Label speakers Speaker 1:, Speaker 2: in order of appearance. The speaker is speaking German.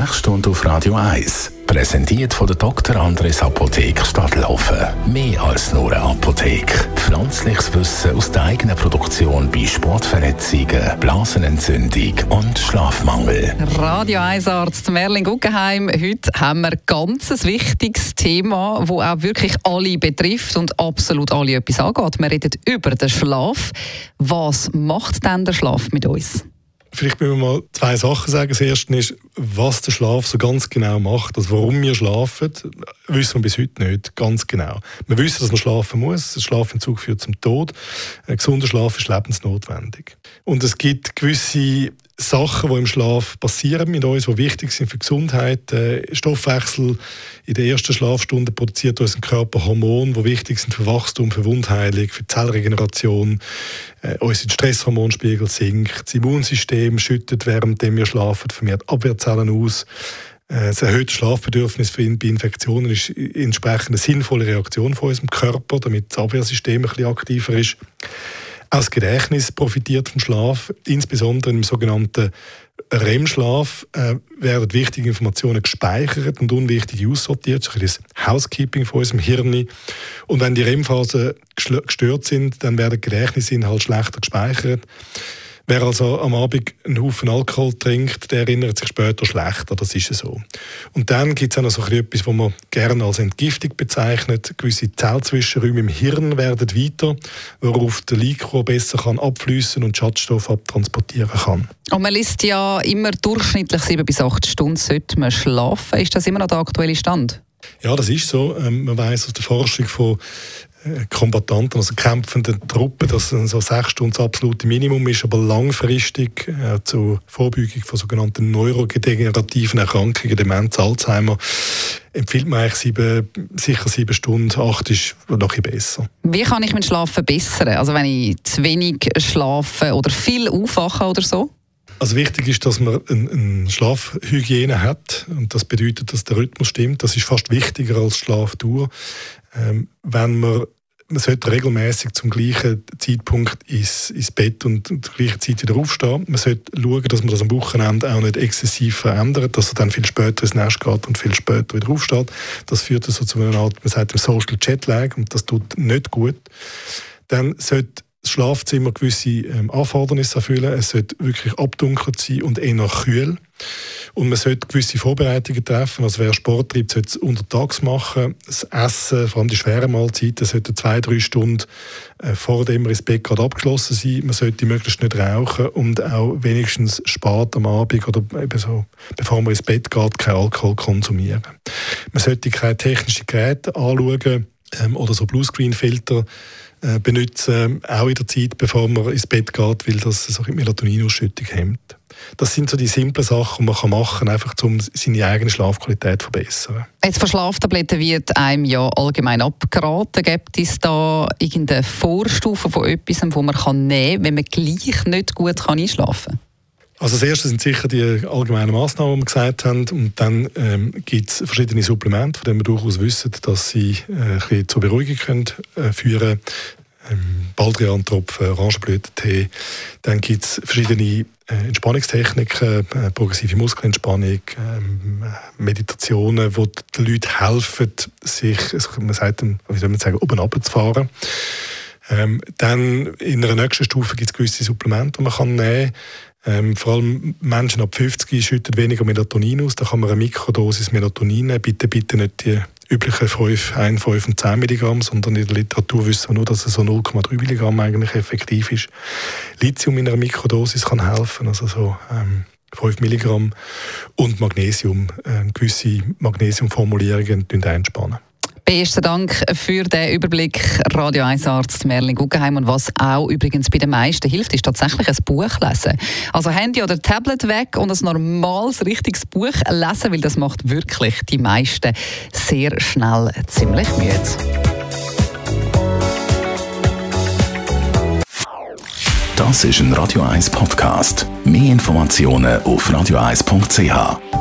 Speaker 1: Sprechstunde auf Radio 1. Präsentiert von der Dr. Andres Apotheke Stadtlaufen. Mehr als nur eine Apotheke. Pflanzliches Wissen aus der eigenen Produktion bei Sportverletzungen, Blasenentzündung und Schlafmangel.
Speaker 2: Radio 1 Arzt Merlin Guggenheim. Heute haben wir ein ganz wichtiges Thema, das auch wirklich alle betrifft und absolut alle etwas angeht. Wir reden über den Schlaf. Was macht denn der Schlaf mit uns?
Speaker 3: Vielleicht müssen wir mal zwei Sachen sagen. Das erste ist, was der Schlaf so ganz genau macht. Also warum wir schlafen, wissen wir bis heute nicht ganz genau. Wir wissen, dass man schlafen muss. Ein Schlafentzug führt zum Tod. Ein gesunder Schlaf ist lebensnotwendig. Und es gibt gewisse Sachen, die im Schlaf passieren mit uns, die wichtig sind für die Gesundheit. Stoffwechsel in der ersten Schlafstunde produziert unser Körper Hormone, die wichtig sind für Wachstum, für Wundheilung, für die Zellregeneration. Unser Stresshormonspiegel sinkt. Das Immunsystem schüttet, während wir schlafen, vermehrt Abwehrzellen aus. Das erhöhte Schlafbedürfnis bei Infektionen ist entsprechend eine sinnvolle Reaktion von unserem Körper, damit das Abwehrsystem ein bisschen aktiver ist. Auch das Gedächtnis profitiert vom Schlaf, insbesondere im sogenannten REM-Schlaf werden wichtige Informationen gespeichert und unwichtige aussortiert. Das ist das Housekeeping von unserem Hirn. Und wenn die REM-Phasen gestört sind, dann werden Gedächtnisinhalte schlechter gespeichert. Wer also am Abend einen Haufen Alkohol trinkt, der erinnert sich später schlechter, das ist so. Und dann gibt es auch noch so etwas, was man gerne als Entgiftung bezeichnet. Gewisse Zellzwischenräume im Hirn werden weiter, worauf der Liquor besser abfließen und Schadstoffe abtransportieren kann.
Speaker 2: Und man liest ja immer durchschnittlich 7 bis 8 Stunden sollte man schlafen. Ist das immer noch der aktuelle Stand?
Speaker 3: Ja, das ist so. Man weiss aus der Forschung von Kombattanten, also kämpfenden Truppen, dass so 6 Stunden das absolute Minimum ist, aber langfristig zur Vorbeugung von sogenannten neurodegenerativen Erkrankungen, Demenz, Alzheimer, empfiehlt man eigentlich sicher 7 Stunden, 8 ist noch ein besser. Wie
Speaker 2: kann ich meinen Schlaf verbessern? Also wenn ich zu wenig schlafe oder viel aufwache oder so?
Speaker 3: Also wichtig ist, dass man eine Schlafhygiene hat und das bedeutet, dass der Rhythmus stimmt. Das ist fast wichtiger als Schlafdauer. Wenn man sollte regelmäßig zum gleichen Zeitpunkt ins Bett und zur gleichen Zeit wieder aufstehen. Man sollte schauen, dass man das am Wochenende auch nicht exzessiv verändert, dass er dann viel später ins Nest geht und viel später wieder aufsteht. Das führt so zu einer Art, man sagt, Social Jetlag und das tut nicht gut. Dann sollte das Schlafzimmer gewisse Anforderungen erfüllen. Es sollte wirklich abdunkelt sein und eher kühl. Und man sollte gewisse Vorbereitungen treffen. Also wer Sport treibt, sollte es untertags machen. Das Essen, vor allem die schweren Mahlzeiten, sollten 2-3 Stunden vor dem ins Bett gerade abgeschlossen sein. Man sollte möglichst nicht rauchen und auch wenigstens spät am Abend oder eben so, bevor man ins Bett geht, kein Alkohol konsumieren. Man sollte keine technischen Geräte anschauen oder so Bluescreen-Filter benutzen, auch in der Zeit, bevor man ins Bett geht, weil das so die Melatoninausschüttung hemmt. Das sind so die simplen Sachen, die man machen kann, einfach um seine eigene Schlafqualität zu verbessern.
Speaker 2: Jetzt von Schlaftabletten wird einem ja allgemein abgeraten. Gibt es da irgendeine Vorstufe von etwas, das man nehmen kann, wenn man gleich nicht gut einschlafen kann?
Speaker 3: Also das erste sind sicher die allgemeinen Massnahmen, die wir gesagt haben. Und dann gibt es verschiedene Supplemente, von denen wir durchaus wissen, dass sie ein bisschen zur Beruhigung können, führen können. Baldrian-Tropfen, Orangenblütentee. Dann gibt es verschiedene Entspannungstechniken, progressive Muskelentspannung, Meditationen, die den Leuten helfen, sich, man sagt, wie soll man sagen, oben runterzufahren. Dann in einer nächsten Stufe gibt es gewisse Supplemente, die man nehmen kann. Vor allem Menschen ab 50 schütten weniger Melatonin aus. Da kann man eine Mikrodosis Melatonin nehmen. Bitte nicht die üblichen 5 und 10 Milligramm, sondern in der Literatur wissen wir nur, dass es so 0,3 Milligramm eigentlich effektiv ist. Lithium in einer Mikrodosis kann helfen, also so 5 Milligramm. Und Magnesium, gewisse Magnesiumformulierungen entspannen.
Speaker 2: Besten Dank für den Überblick, Radio 1 Arzt Merlin Guggenheim. Und was auch übrigens bei den meisten hilft, ist tatsächlich ein Buch lesen. Also Handy oder Tablet weg und ein normales, richtiges Buch lesen, weil das macht wirklich die meisten sehr schnell ziemlich müde.
Speaker 1: Das ist ein Radio 1 Podcast. Mehr Informationen auf radio1.ch.